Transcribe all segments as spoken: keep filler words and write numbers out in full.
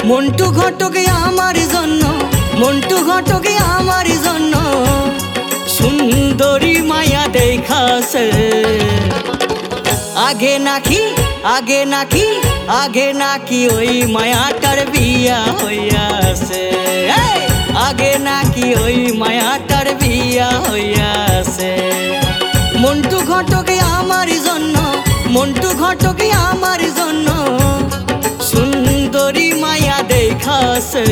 মন্টু ঘটকে আমার জন্য, মন্টু ঘটকে আমার জন্য সুন্দরী মায়া দেখাছে। আগে নাকি আগে নাকি আগে নাকি ওই মায়াটার বিয়া হইয়াছে। আগে নাকি ওই মায়াটার বিয়া হইয়াছে। মন্টু ঘটকে আমার জন্য, মন্টু ঘটকে আমার জন্য সুন্দরী মায়া দেখাছে।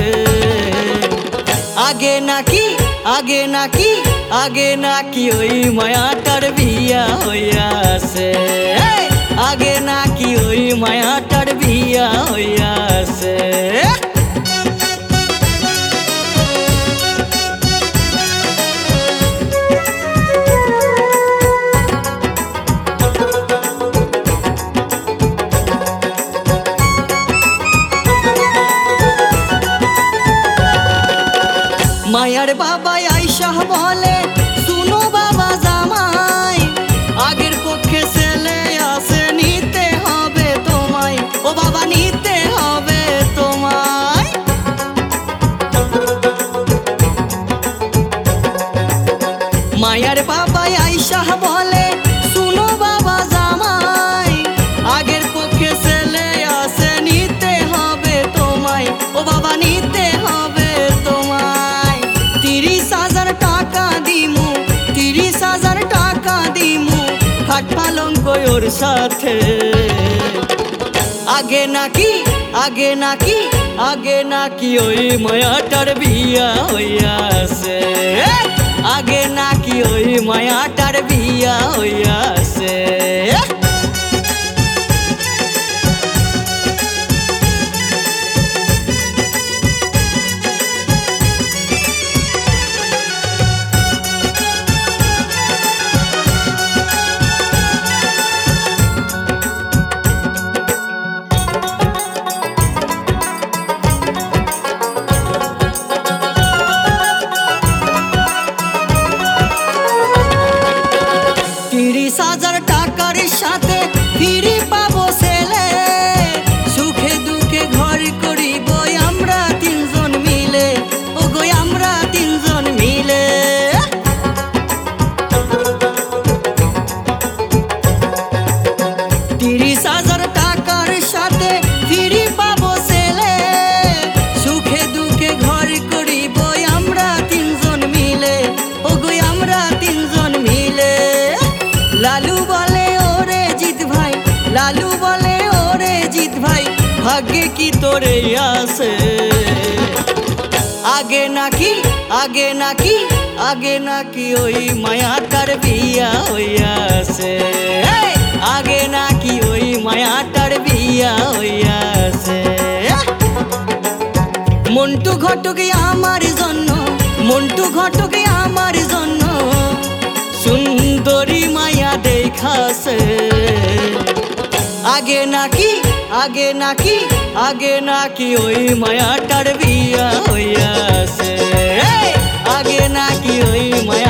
আগে নাকি আগে নাকি আগে নাকি ওই মায়াটার বিয়া হইয়াছে। আগে নাকি ওই মায়াটার বিয়া হইয়াছে। মায়ার বাবা আইসা বলে, শুনো বাবা জামাই, আগের পক্ষে ছেলে আছে, নিতে হবে তোমায়, ও বাবা নিতে হবে তোমায়। মায়ার বাবা আইসা বলে, শুনো বাবা জামাই, আগের পক্ষে ছেলে আছে, নিতে হবে তোমায়, ও বাবা নিতে হবে তোমায়। তিরিশ হাজার টাকা দিমু, তিরিশ হাজার টাকা দিমু, খাট পালঙ্ক ওর সাথে। আগে নাকি আগে নাকি আগে নাকি ওই মায়াটার বিয়া হইয়াছে। আগে নাকি ওই মায়াটার বিয়া হইয়াছে। তিরিশ হাজার টাকার সাথে ফিরি পাবো ছেলে, সুখে দুঃখে ঘর করিব আমরা তিনজন মিলে, ও গো আমরা তিনজন মিলে। তিরিশ হাজার টাকার সাথে ফিরি পাবো ছেলে, সুখে দুঃখে ঘর করিব আমরা তিনজন মিলে, ও গো আমরা তিনজন মিলে। লালু বলে ওরে জিত ভাই, লালু বলে ওরে জিত ভাই, ভাগ্যে কি তোরে আছে। আগে নাকি আগে নাকি আগে নাকি ওই মায়াটার বিয়া হইয়াছে। আগে নাকি ওই মায়াটার বিয়া হইয়াছে। মন্টু ঘটকে আমার জন্য, মন্টু ঘটকে আমার জন্য সুন্দরী মায়া দেখাছে। আগে নাকি আগে নাকি আগে নাকি ওই মায়াটার বিয়া হইয়াছে। আগে নাকি ওই মায়া